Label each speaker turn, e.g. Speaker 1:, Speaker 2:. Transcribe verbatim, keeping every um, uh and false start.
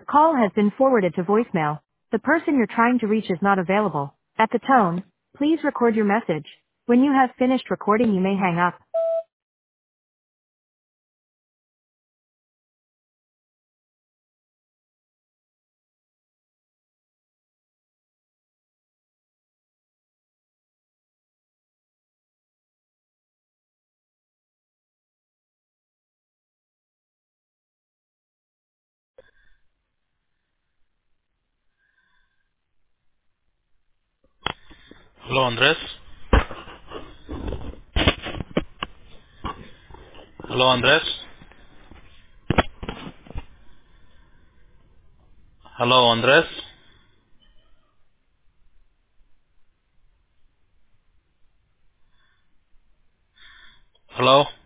Speaker 1: call has been forwarded to voicemail. The person you're trying to reach is not available. At the tone, please record your message. When you have finished recording, you may hang up.
Speaker 2: Hello, Andres. Hello, Andres. Hello, Andres. Hello.